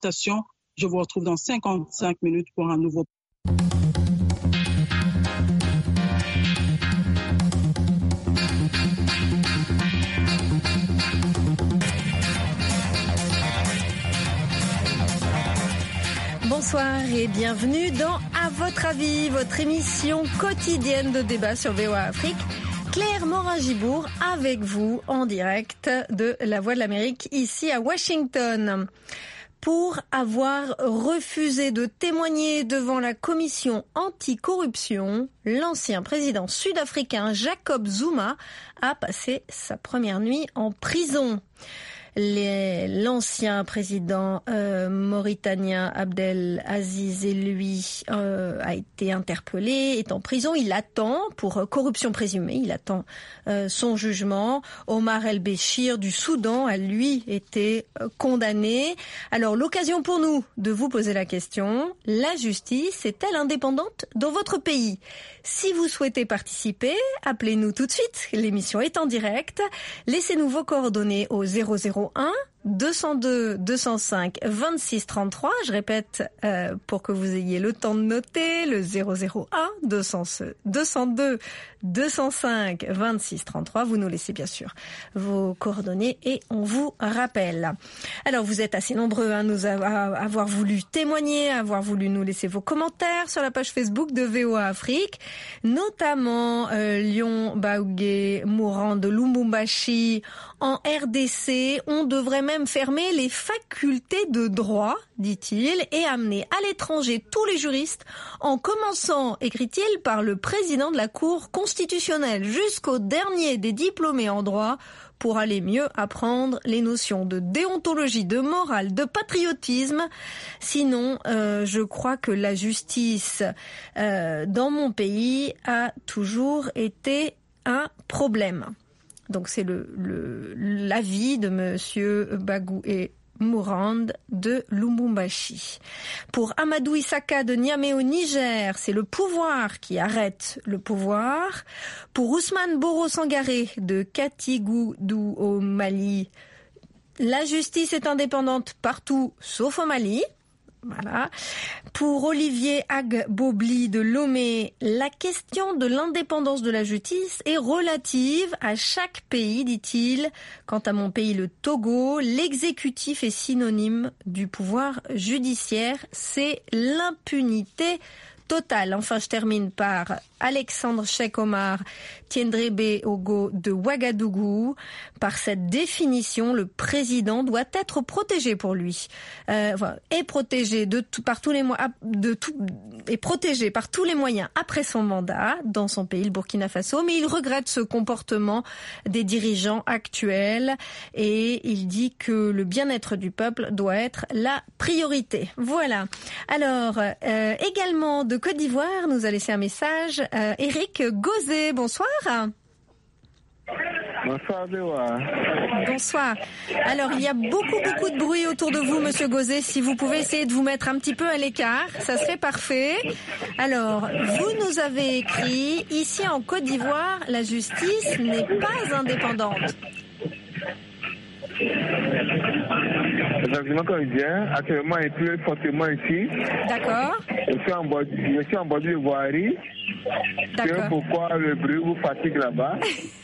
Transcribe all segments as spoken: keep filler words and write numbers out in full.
Salutations. Je vous retrouve dans cinquante-cinq minutes pour un nouveau. Bonsoir et bienvenue dans À votre avis, votre émission quotidienne de débat sur V O A Afrique. Claire Morin-Gibourg avec vous en direct de La Voix de l'Amérique ici à Washington. Pour avoir refusé de témoigner devant la commission anticorruption, l'ancien président sud-africain Jacob Zuma a passé sa première nuit en prison. Les, l'ancien président euh, mauritanien Abdel Aziz et lui euh, a été interpellé, est en prison. Il attend pour euh, corruption présumée. Il attend euh, son jugement. Omar El-Béchir du Soudan a lui été euh, condamné. Alors l'occasion pour nous de vous poser la question: la justice est-elle indépendante dans votre pays? Si vous souhaitez participer, appelez-nous tout de suite. L'émission est en direct. Laissez-nous vos coordonnées au zéro zéro un deux zéro deux deux zéro cinq vingt-six trente-trois. Je répète euh, pour que vous ayez le temps de noter, le zéro zéro un deux zéro deux deux zéro cinq vingt-six trente-trois. Vous nous laissez bien sûr vos coordonnées et on vous rappelle. Alors vous êtes assez nombreux à nous avoir, à avoir voulu témoigner, à avoir voulu nous laisser vos commentaires sur la page Facebook de V O A Afrique, notamment euh, Lyon Baougé Mourant de Lubumbashi en R D C. On devrait même fermer les facultés de droit, dit-il, et amener à l'étranger tous les juristes, en commençant, écrit-il, par le président de la Cour constitutionnelle jusqu'au dernier des diplômés en droit, pour aller mieux apprendre les notions de déontologie, de morale, de patriotisme. Sinon, euh, je crois que la justice euh, dans mon pays a toujours été un problème. Donc c'est le, le l'avis de Monsieur Bagou et Mourand de Lubumbashi. Pour Amadou Issaka de Niamey au Niger, c'est le pouvoir qui arrête le pouvoir. Pour Ousmane Boro Sangaré de Katigudu au Mali, la justice est indépendante partout sauf au Mali. Voilà. Pour Olivier Agbobli de Lomé, la question de l'indépendance de la justice est relative à chaque pays, dit-il. Quant à mon pays, le Togo, l'exécutif est synonyme du pouvoir judiciaire. C'est l'impunité totale. Enfin, je termine par Alexandre Cheikh Omar Tiendrebe Ogo de Ouagadougou. Par cette définition, le président doit être protégé pour lui. Euh, voilà, est protégé de tout, par tous les moyens, de tout, est protégé par tous les moyens après son mandat dans son pays, le Burkina Faso. Mais il regrette ce comportement des dirigeants actuels et il dit que le bien-être du peuple doit être la priorité. Voilà. Alors, euh, également de Côte d'Ivoire, nous a laissé un message. Euh, Éric Gauzet, bonsoir. Bonsoir, Béoua. Bonsoir. Alors, il y a beaucoup, beaucoup de bruit autour de vous, Monsieur Gauzet. Si vous pouvez essayer de vous mettre un petit peu à l'écart, ça serait parfait. Alors, vous nous avez écrit, ici en Côte d'Ivoire, la justice n'est pas indépendante. Exactement comme il dit, actuellement il pleut fortement ici. D'accord. Je suis en bord, je suis en bord de voirie. D'accord. C'est pourquoi le bruit vous fatigue là-bas.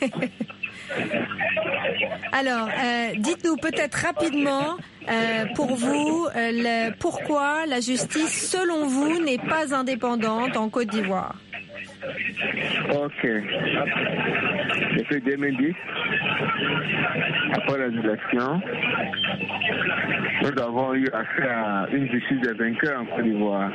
Alors, euh, dites-nous peut-être rapidement, euh, pour vous, euh, le, pourquoi la justice, selon vous, n'est pas indépendante en Côte d'Ivoire? Ok. Depuis deux mille dix, après les élections, nous avons eu affaire à une justice des vainqueurs en Côte d'Ivoire.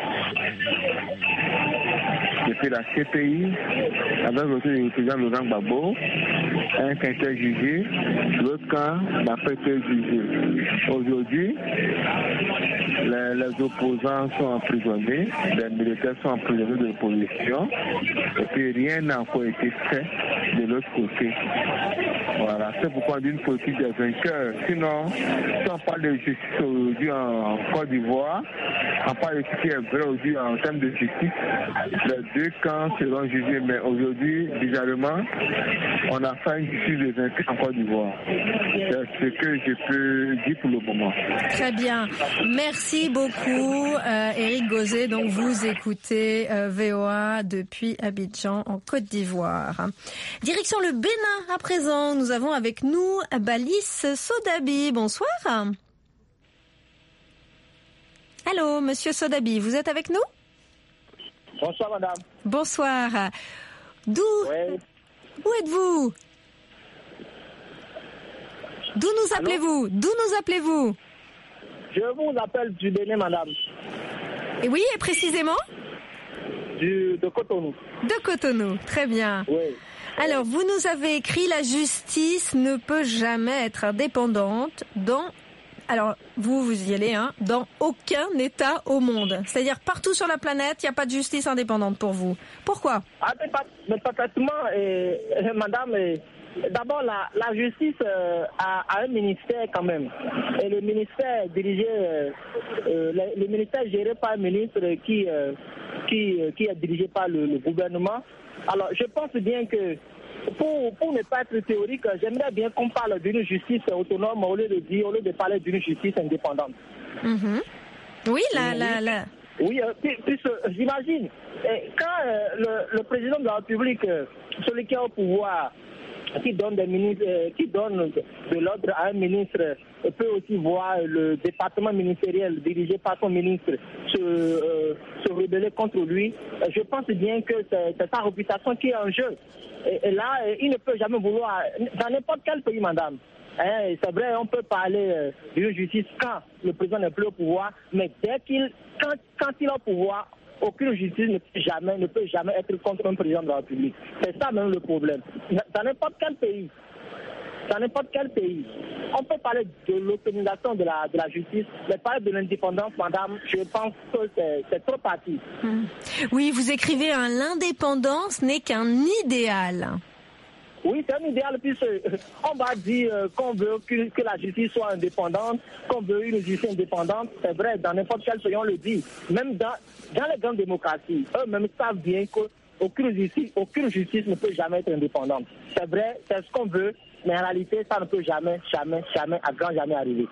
Depuis la C P I, avec le président Laurent Gbagbo, un qui a été jugé, l'autre camp n'a pas été jugé. Aujourd'hui, les euh, les opposants sont emprisonnés, les militaires sont emprisonnés de l'opposition, et puis rien n'a encore été fait de l'autre côté. Voilà, c'est pourquoi on dit une politique des vainqueurs. Sinon, si on parle de justice aujourd'hui en Côte d'Ivoire, on parle de ce qui est vrai aujourd'hui en termes de justice, les deux camps seront jugés, mais aujourd'hui, bizarrement, on a fait une justice des vainqueurs en Côte d'Ivoire. C'est ce que je peux dire pour le moment. Très bien. Merci beaucoup, euh, Éric Gauzet. Donc, vous écoutez euh, V O A depuis Abidjan, en Côte d'Ivoire. Direction le Bénin à présent. Nous avons avec nous Balis Sodabi. Bonsoir. Allô, monsieur Sodabi, vous êtes avec nous? Bonsoir, madame. Bonsoir. D'où Oui. Où êtes-vous? D'où nous appelez-vous? D'où nous appelez-vous? Je vous appelle du Bénin, madame. Et oui, et précisément? Du, de Cotonou. De Cotonou, très bien. Oui. Alors, vous nous avez écrit, la justice ne peut jamais être indépendante dans, alors vous, vous y allez, hein, dans aucun État au monde. C'est-à-dire partout sur la planète, il n'y a pas de justice indépendante pour vous. Pourquoi? Ah, mais, pas, mais parfaitement, et, et, madame, et, d'abord, la, la justice euh, a, a un ministère quand même. Et le ministère dirigé, euh, euh, le, le ministère géré par un ministre qui, euh, qui, euh, qui est dirigé par le, le gouvernement. Alors, je pense bien que, pour, pour ne pas être théorique, j'aimerais bien qu'on parle d'une justice autonome au lieu de dire, au lieu de parler d'une justice indépendante. Mm-hmm. Oui, la, la, la. Oui, euh, puis, puis, j'imagine, quand euh, le, le président de la République, euh, celui qui est au pouvoir, qui donne des ministres, euh, qui donne de l'ordre à un ministre, euh, peut aussi voir le département ministériel dirigé par son ministre se, euh, se rebeller contre lui. Euh, je pense bien que c'est, c'est sa réputation qui est en jeu. Et, et là, euh, il ne peut jamais vouloir, dans n'importe quel pays, madame. Hein, c'est vrai, on peut parler euh, d'une justice quand le président n'est plus au pouvoir, mais dès qu'il, quand, quand il est au pouvoir, aucune justice ne peut jamais, ne peut jamais être contre un président de la République. C'est ça même le problème. Dans n'importe quel pays, dans n'importe quel pays, on peut parler de l'autonomisation de la, de la justice, mais parler de l'indépendance, madame, je pense que c'est, c'est trop parti. Mmh. Oui, vous écrivez, hein, l'indépendance n'est qu'un idéal. Oui, c'est un idéal, puisque on va dire qu'on veut que, que la justice soit indépendante, qu'on veut une justice indépendante. C'est vrai, dans n'importe quel pays, on le dit. Même dans, dans les grandes démocraties, eux-mêmes savent bien qu'aucune justice, aucune justice ne peut jamais être indépendante. C'est vrai, c'est ce qu'on veut, mais en réalité, ça ne peut jamais, jamais, jamais, à grand jamais arriver.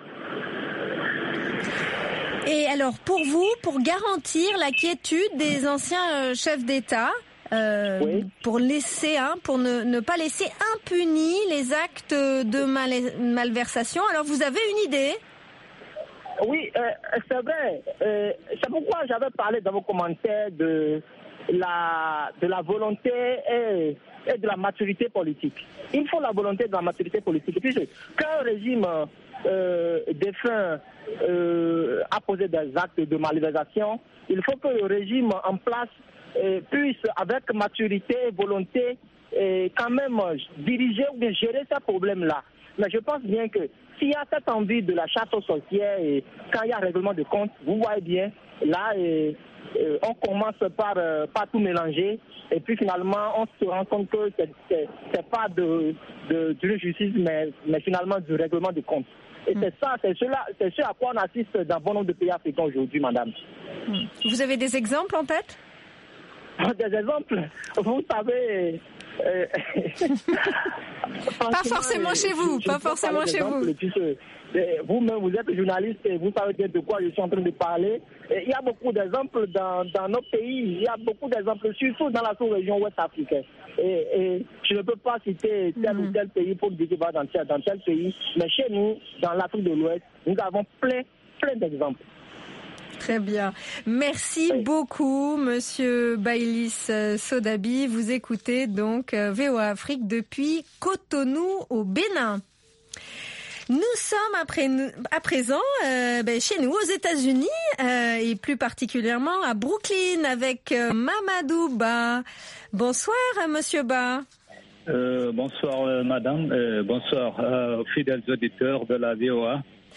Et alors, pour vous, pour garantir la quiétude des anciens chefs d'État, Euh, oui. pour laisser, hein, pour ne, ne pas laisser impunis les actes de mal, malversation. Alors, vous avez une idée? Oui, euh, c'est vrai. Euh, c'est pourquoi j'avais parlé dans vos commentaires de la, de la volonté et, et de la maturité politique. Il faut la volonté de la maturité politique. Puisque quand un régime euh, défunt euh, a posé des actes de malversation, il faut que le régime en place Et puisse, avec maturité et volonté, et quand même diriger ou bien gérer ces problèmes-là. Mais je pense bien que s'il y a cette envie de la chasse aux sorcières et quand il y a règlement de compte, vous voyez bien, là, et, et on commence par, par tout mélanger et puis finalement, on se rend compte que c'est, c'est, c'est pas de, de, d'une justice, mais, mais finalement du règlement de compte. Et mmh. c'est ça, c'est, cela, c'est ce à quoi on assiste dans bon nombre de pays africains aujourd'hui, madame. Mmh. Vous avez des exemples en tête? Des exemples, vous savez... Euh, pas forcément chez vous, je, je pas forcément chez vous. Vous-même, vous êtes journaliste et vous savez bien de quoi je suis en train de parler. Et il y a beaucoup d'exemples dans, dans nos pays, il y a beaucoup d'exemples, surtout dans la sous-région ouest africaine. Et, et je ne peux pas citer tel mmh. ou tel pays pour dire que va dans tel, dans tel pays, mais chez nous, dans l'Afrique de l'Ouest, nous avons plein, plein d'exemples. Très bien. Merci oui. beaucoup, Monsieur Baïlis Sodabi. Vous écoutez donc V O A Afrique depuis Cotonou au Bénin. Nous sommes après, à présent euh, ben, chez nous aux États-Unis euh, et plus particulièrement à Brooklyn avec euh, Mamadou Ba. Bonsoir, Monsieur Ba. Euh, bonsoir, euh, Madame. Euh, bonsoir, euh, fidèles auditeurs de la V O A.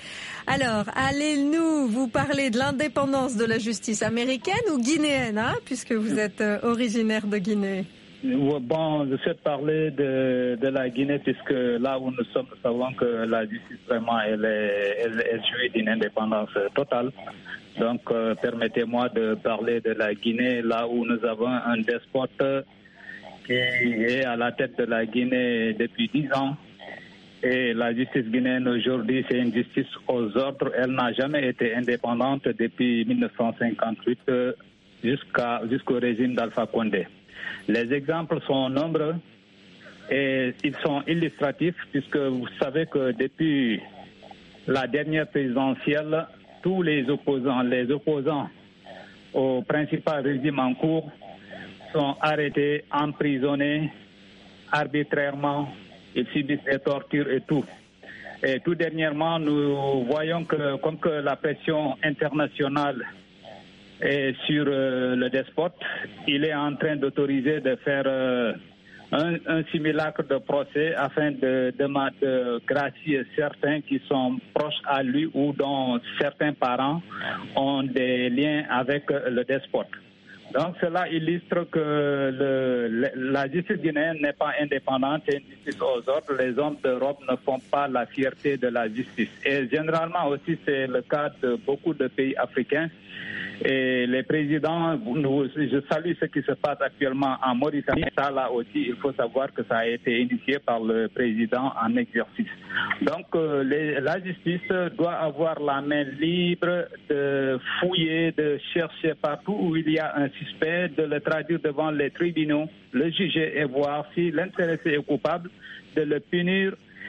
Alors, allez-nous vous parler de l'indépendance de la justice américaine ou guinéenne, hein, puisque vous êtes euh, originaire de Guinée? Bon, je souhaite parler de, de la Guinée, puisque là où nous sommes, nous savons que la justice, vraiment, elle, est, elle, elle jouit d'une indépendance totale. Donc, euh, permettez-moi de parler de la Guinée, là où nous avons un despote qui est à la tête de la Guinée depuis dix ans. Et la justice guinéenne aujourd'hui, c'est une justice aux ordres. Elle n'a jamais été indépendante depuis mille neuf cent cinquante-huit jusqu'à, jusqu'au régime d'Alpha Condé. Les exemples sont nombreux et ils sont illustratifs, puisque vous savez que depuis la dernière présidentielle, tous les opposants, les opposants au principal régime en cours sont arrêtés, emprisonnés arbitrairement. Ils subissent des tortures et tout. Et tout dernièrement, nous voyons que comme que la pression internationale est sur euh, le despote, il est en train d'autoriser de faire euh, un, un simulacre de procès afin de, de, de gracier certains qui sont proches à lui ou dont certains parents ont des liens avec le despote. Donc cela illustre que le, le, la justice guinéenne n'est pas indépendante, c'est une justice aux ordres. Les hommes d'Europe ne font pas la fierté de la justice. Et généralement aussi c'est le cas de beaucoup de pays africains. Et les présidents, je salue ce qui se passe actuellement en Mauritanie. Ça là aussi, il faut savoir que ça a été initié par le président en exercice. Donc euh, les, la justice doit avoir la main libre de fouiller, de chercher partout où il y a un suspect, de le traduire devant les tribunaux, le juger et voir si l'intéressé est coupable, de le punir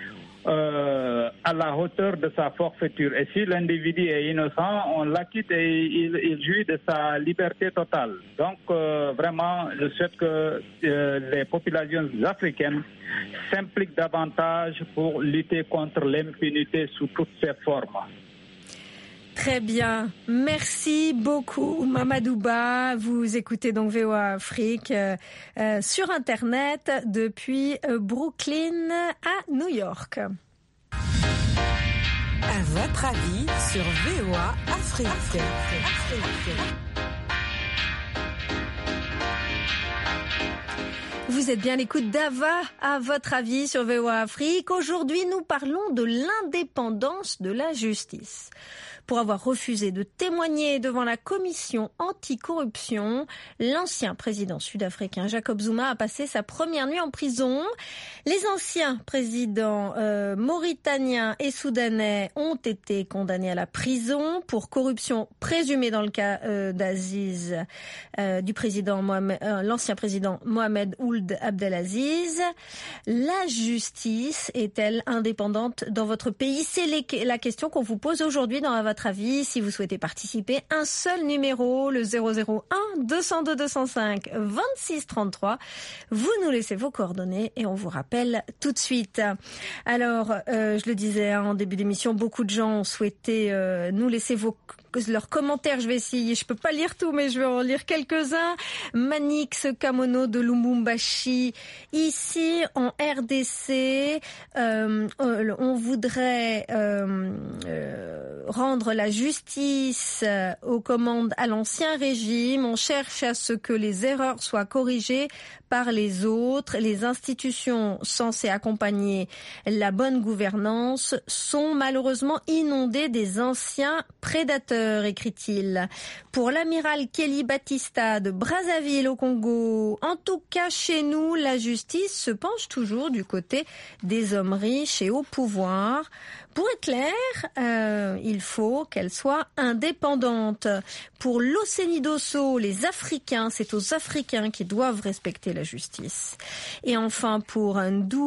Euh, à la hauteur de sa forfaiture. Et si l'individu est innocent, on l'acquitte et il, il jouit de sa liberté totale. Donc, euh, vraiment, je souhaite que euh, les populations africaines s'impliquent davantage pour lutter contre l'impunité sous toutes ses formes. Très bien. Merci beaucoup, Mamadouba. Vous écoutez donc V O A Afrique euh, euh, sur Internet depuis euh, Brooklyn à New York. À votre avis sur V O A Afrique. Afrique. Afrique. Vous êtes bien à l'écoute d'Ava, à votre avis sur V O A Afrique. Aujourd'hui, nous parlons de l'indépendance de la justice. Pour avoir refusé de témoigner devant la commission anticorruption, l'ancien président sud-africain Jacob Zuma a passé sa première nuit en prison. Les anciens présidents euh, mauritaniens et soudanais ont été condamnés à la prison pour corruption présumée dans le cas euh, d'Aziz, euh, du président Mohamed, euh, l'ancien président Mohamed Ould Abdelaziz. La justice est-elle indépendante dans votre pays? C'est les, la question qu'on vous pose aujourd'hui dans votre avis. Si vous souhaitez participer, un seul numéro, le zéro zéro un deux zéro deux deux zéro cinq vingt-six trente-trois. Vous nous laissez vos coordonnées et on vous rappelle tout de suite. Alors, euh, je le disais hein, en début d'émission, beaucoup de gens ont souhaité euh, nous laisser vos leurs commentaires. Je vais essayer, je peux pas lire tout, mais je vais en lire quelques-uns. Manix Kamono de Lubumbashi, ici en R D C, euh, on voudrait euh, euh, rendre la justice aux commandes à l'ancien régime. On cherche à ce que les erreurs soient corrigées par les autres. Les institutions censées accompagner la bonne gouvernance sont malheureusement inondées des anciens prédateurs, écrit-il. Pour l'amiral Kelly Batista de Brazzaville au Congo, en tout cas chez nous, la justice se penche toujours du côté des hommes riches et au pouvoir. Pour être clair, euh, il faut qu'elle soit indépendante. Pour l'Océnidosso, les Africains, c'est aux Africains qui doivent respecter la justice. Et enfin, pour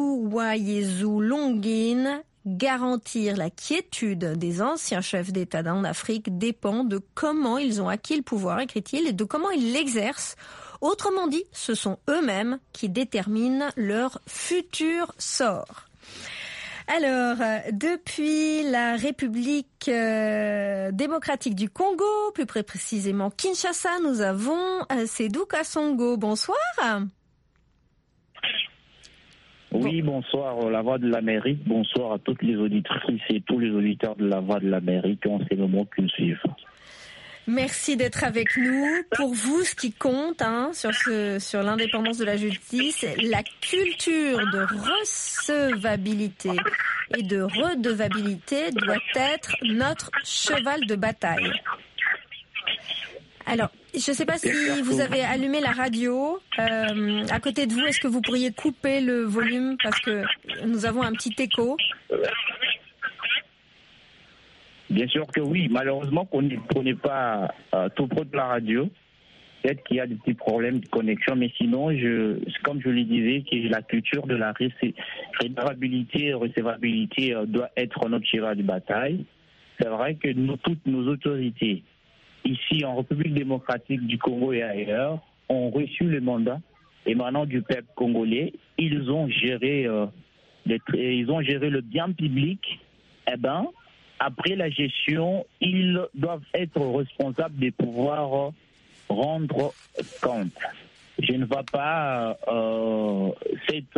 Ndouwayezu Longin, garantir la quiétude des anciens chefs d'État en Afrique dépend de comment ils ont acquis le pouvoir, écrit-il, et de comment ils l'exercent. Autrement dit, ce sont eux-mêmes qui déterminent leur futur sort. Alors, depuis la République euh, démocratique du Congo, plus précisément Kinshasa, nous avons euh, Sédou Kassongo. Bonsoir. Oui, bonsoir, La Voix de l'Amérique. Bonsoir à toutes les auditrices et tous les auditeurs de La Voix de l'Amérique en ces moments qui nous suivent. Merci d'être avec nous. Pour vous, ce qui compte hein, sur, ce, sur l'indépendance de la justice, la culture de recevabilité et de redevabilité doit être notre cheval de bataille. Alors, je ne sais pas si vous avez allumé la radio. Euh, à côté de vous, est-ce que vous pourriez couper le volume parce que nous avons un petit écho? Bien sûr que oui. Malheureusement, qu'on n'est pas euh, tout près de la radio. Peut-être qu'il y a des petits problèmes de connexion, mais sinon, je, comme je le disais, que la culture de la redevabilité et recevabilité euh, doit être notre cheval de bataille. C'est vrai que nous, toutes nos autorités, ici en République démocratique du Congo et ailleurs, ont reçu le mandat émanant du peuple congolais. Ils ont géré, euh, les, ils ont géré le bien public. Eh ben, après la gestion, ils doivent être responsables de pouvoir rendre compte. Je ne vois pas euh, cette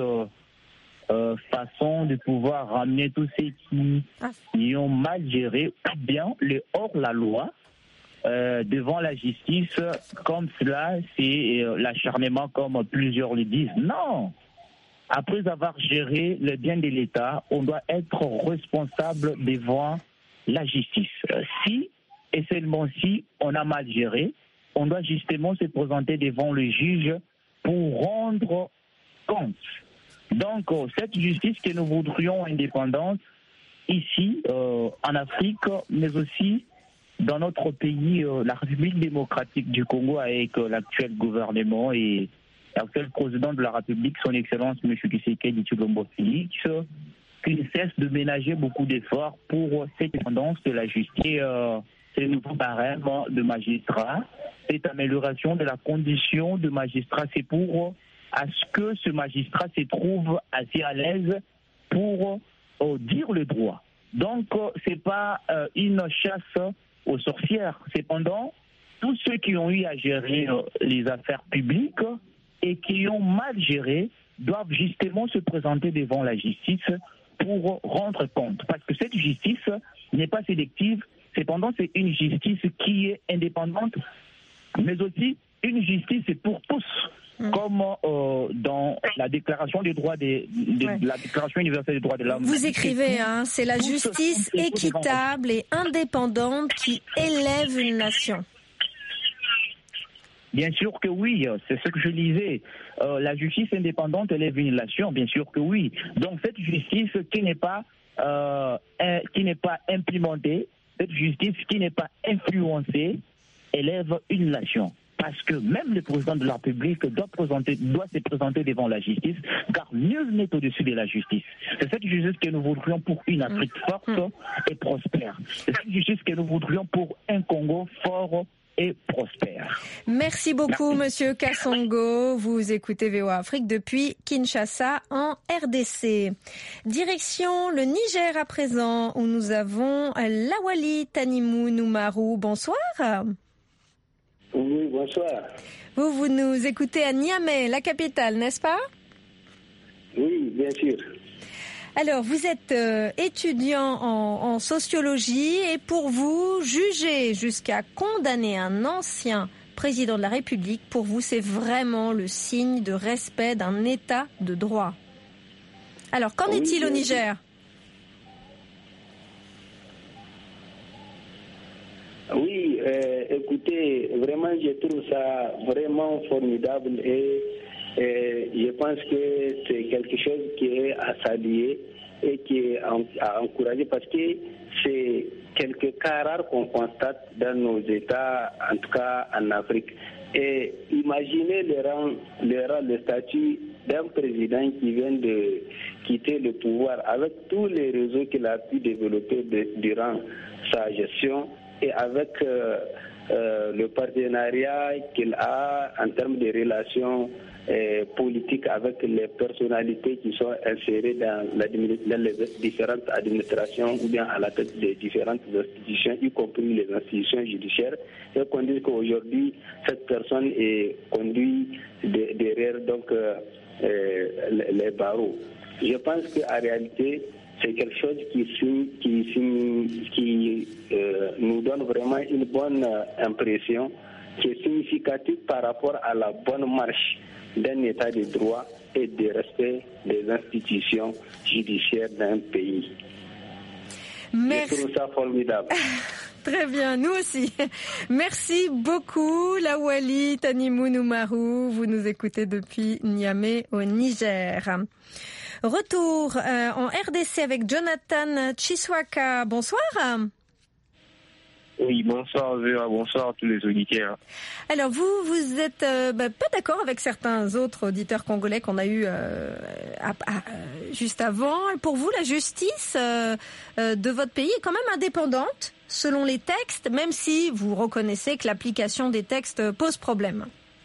euh, façon de pouvoir ramener tous ceux qui, qui ont mal géré ou bien le hors-la-loi euh, devant la justice, comme cela, c'est euh, l'acharnement comme plusieurs le disent. Non! Après avoir géré le bien de l'État, on doit être responsable devant la justice. Si, et seulement si, on a mal géré, on doit justement se présenter devant le juge pour rendre compte. Donc, cette justice que nous voudrions indépendante, ici, euh, en Afrique, mais aussi dans notre pays, euh, la République démocratique du Congo, avec euh, l'actuel gouvernement et l'actuel président de la République, son Excellence M. Tshisekedi Tshilombo Félix, qui ne cesse de ménager beaucoup d'efforts pour cette indépendance de la justice, euh, ces nouveaux barèmes de magistrats, cette amélioration de la condition de magistrat. C'est pour à ce que ce magistrat se trouve assez à l'aise pour euh, dire le droit. Donc, euh, ce n'est pas euh, une chasse aux sorcières. Cependant, tous ceux qui ont eu à gérer euh, les affaires publiques et qui ont mal géré doivent justement se présenter devant la justice pour rendre compte. Parce que cette justice n'est pas sélective, cependant c'est une justice qui est indépendante, mais aussi une justice pour tous, mmh. comme euh, dans la déclaration des droits des, des ouais. la déclaration universelle des droits de l'homme. Vous écrivez, hein, c'est la justice équitable et indépendante qui élève une nation. Bien sûr que oui, c'est ce que je disais. Euh, la justice indépendante élève une nation, bien sûr que oui. Donc cette justice qui n'est pas euh, qui n'est pas implémentée, cette justice qui n'est pas influencée, élève une nation. Parce que même le président de la République doit, présenter, doit se présenter devant la justice, car nul n'est au-dessus de la justice. C'est cette justice que nous voudrions pour une Afrique forte et prospère. C'est cette justice que nous voudrions pour un Congo fort et prospère. Merci beaucoup, Merci. Monsieur Kassongo. Vous écoutez V O A Afrique depuis Kinshasa, en R D C. Direction le Niger à présent, où nous avons Lawali Tanimou Noumarou. Bonsoir. Oui, bonsoir. Vous, vous nous écoutez à Niamey, la capitale, n'est-ce pas? Oui, bien sûr. Alors, vous êtes euh, étudiant en, en sociologie et pour vous, juger jusqu'à condamner un ancien président de la République, pour vous, c'est vraiment le signe de respect d'un État de droit. Alors, qu'en oui, est-il au Niger? Oui, euh, écoutez, vraiment, je trouve ça vraiment formidable et Et je pense que c'est quelque chose qui est à saluer et qui est à encourager parce que c'est quelques cas rares qu'on constate dans nos États, en tout cas en Afrique. Et imaginez le rang, le, rang, le statut d'un président qui vient de quitter le pouvoir avec tous les réseaux qu'il a pu développer de, durant sa gestion et avec euh, euh, le partenariat qu'il a en termes de relations Euh, politique avec les personnalités qui sont insérées dans, la, dans les différentes administrations ou bien à la tête des différentes institutions, y compris les institutions judiciaires, et qu'on dit qu'aujourd'hui, cette personne est conduite de, derrière donc, euh, euh, les barreaux. je pense qu'en réalité, c'est quelque chose qui, qui, qui euh, nous donne vraiment une bonne impression, qui est significative par rapport à la bonne marche d'un état de droit et de respect des institutions judiciaires d'un pays. Merci. Je trouve ça formidable. Très bien, nous aussi. Merci beaucoup, Lawali Tanimoun Oumarou. Vous nous écoutez depuis Niamey au Niger. Retour euh, en R D C avec Jonathan Chiswaka. Bonsoir. Oui, bonsoir Véa, bonsoir à tous les auditeurs. Alors vous, vous êtes euh, bah, pas d'accord avec certains autres auditeurs congolais qu'on a eu euh, à, à, juste avant. Pour vous, la justice euh, euh, de votre pays est quand même indépendante selon les textes, même si vous reconnaissez que l'application des textes pose problème.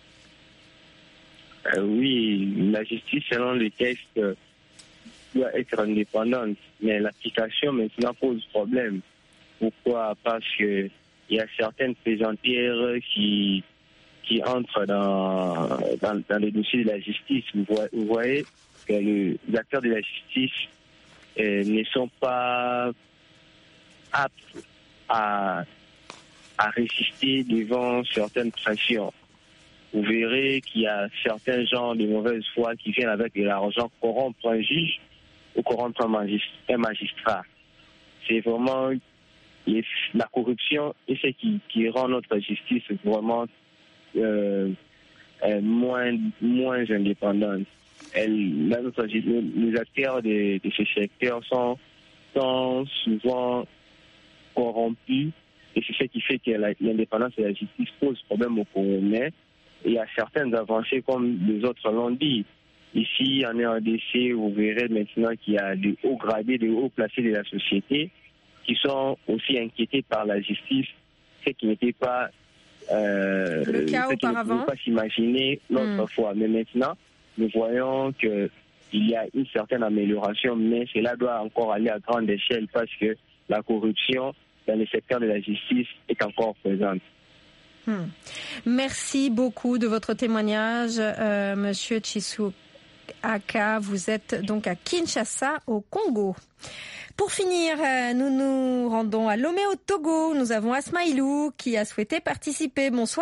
Euh, oui, la justice selon les textes doit être indépendante, mais l'application maintenant pose problème. Pourquoi? Parce que il y a certaines plaisantières qui qui entrent dans dans, dans les dossiers de la justice. Vous voyez, vous voyez que les acteurs de la justice euh, ne sont pas aptes à à résister devant certaines pressions. Vous verrez qu'il y a certains gens de mauvaise foi qui viennent avec de l'argent corrompre un juge ou corrompre un magistrat. C'est vraiment la corruption et ce qui, qui rend notre justice vraiment euh, euh, moins, moins indépendante. Elle, là, notre, les acteurs de, de ce secteur sont, sont souvent corrompus et c'est ce qui fait que la, l'indépendance de la justice pose problème aux Congolais. Il y a certaines avancées comme les autres l'ont dit. Ici, en R D C, vous verrez maintenant qu'il y a des hauts gradés, des hauts placés de la société qui sont aussi inquiétés par la justice, ce qui n'était pas, euh, le cas ce auparavant. qui ne pouvait pas s'imaginer l'autre mmh. fois. Mais maintenant, nous voyons qu'il y a une certaine amélioration, mais cela doit encore aller à grande échelle parce que la corruption dans le secteur de la justice est encore présente. Mmh. Merci beaucoup de votre témoignage, euh, Monsieur Chiswaka. Vous êtes donc à Kinshasa, au Congo. Pour finir, nous nous rendons à Lomé au Togo. Nous avons Asmaïlou qui a souhaité participer. Bonsoir.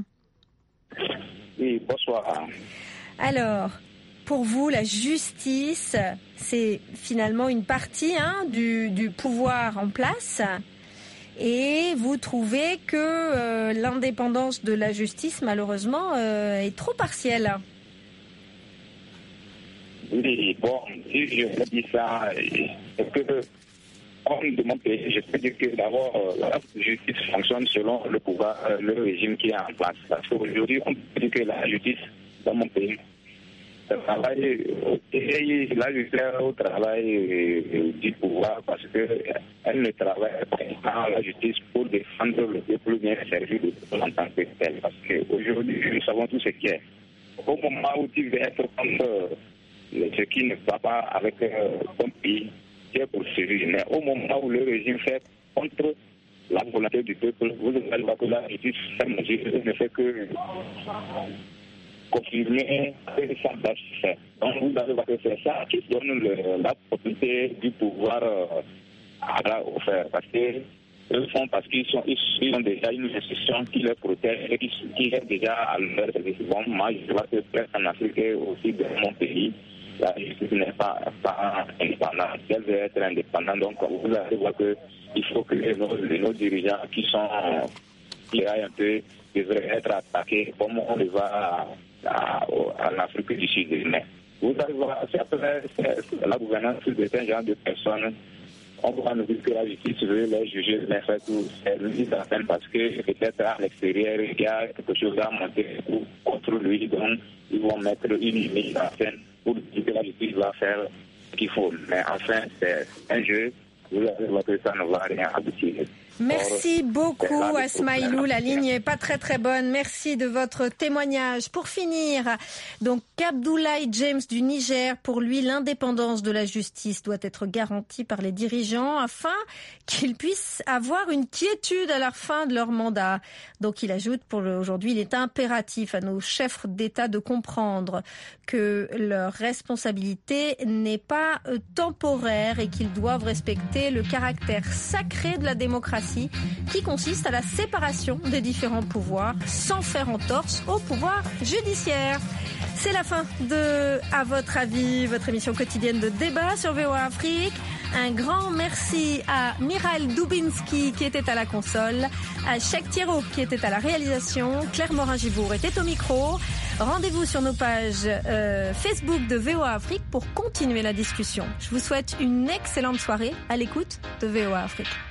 Oui, bonsoir. Alors, pour vous, la justice, c'est finalement une partie hein, du, du pouvoir en place. Et vous trouvez que euh, l'indépendance de la justice, malheureusement, euh, est trop partielle. Oui, bon, si je dis ça, c'est que, comme de mon pays, je peux dire que d'abord, la justice fonctionne selon le pouvoir, le régime qui est en place. Parce qu'aujourd'hui, on peut dire que la justice dans mon pays travaille, la justice au travail du pouvoir parce qu'elle ne travaille pas la justice pour défendre le peuple bien servi de peuple en tant que tel. Parce qu'aujourd'hui, nous savons tout ce qui est. Au moment où tu veux être contre ce qui ne va pas avec euh, ton pays, qui est poursuivi. Mais au moment où le régime fait contre la volonté du peuple, vous allez voir que la justice ne fait que confirmer que ça doit se faire. Donc vous allez voir que c'est ça qui donne le, la propriété du pouvoir euh, à la offert. Parce que eux font parce qu'ils sont, ils ont déjà une institution qui les protège et qui, qui est déjà à leur service. Bon, moi, je vois que presque en Afrique et aussi dans mon pays, la justice n'est pas, pas indépendante. Elle veut être indépendante. Donc, vous allez voir qu'il faut que nos, nos dirigeants qui sont qui aillent un peu devraient être attaqués comme on le voit en Afrique du Sud. Mais vous allez voir, c'est après c'est la gouvernance de ce genre de personnes. On va nous dire que la justice veut les juger, les faire tout. C'est lui certaine parce que peut-être à l'extérieur, il y a quelque chose à monter contre lui. Donc, ils vont mettre une limite en scène pour dire que la justice va faire ce qu'il faut. Mais enfin, c'est un jeu. Vous allez voir que ça ne va rien aboutir. Merci beaucoup la Asmaïlou, la ligne n'est pas très très bonne. Merci de votre témoignage. Pour finir, donc Abdoulaye James du Niger, pour lui l'indépendance de la justice doit être garantie par les dirigeants afin qu'ils puissent avoir une quiétude à la fin de leur mandat. Donc il ajoute, pour aujourd'hui, il est impératif à nos chefs d'État de comprendre que leur responsabilité n'est pas temporaire et qu'ils doivent respecter le caractère sacré de la démocratie qui consiste à la séparation des différents pouvoirs sans faire entorse au pouvoir judiciaire. C'est la fin de À votre avis, votre émission quotidienne de débat sur V O A Afrique. Un grand merci à Miral Dubinski qui était à la console, à Cheikh Thierot qui était à la réalisation, Claire Morin-Gibour était au micro. Rendez-vous sur nos pages euh, Facebook de V O A Afrique pour continuer la discussion. Je vous souhaite une excellente soirée à l'écoute de V O A Afrique.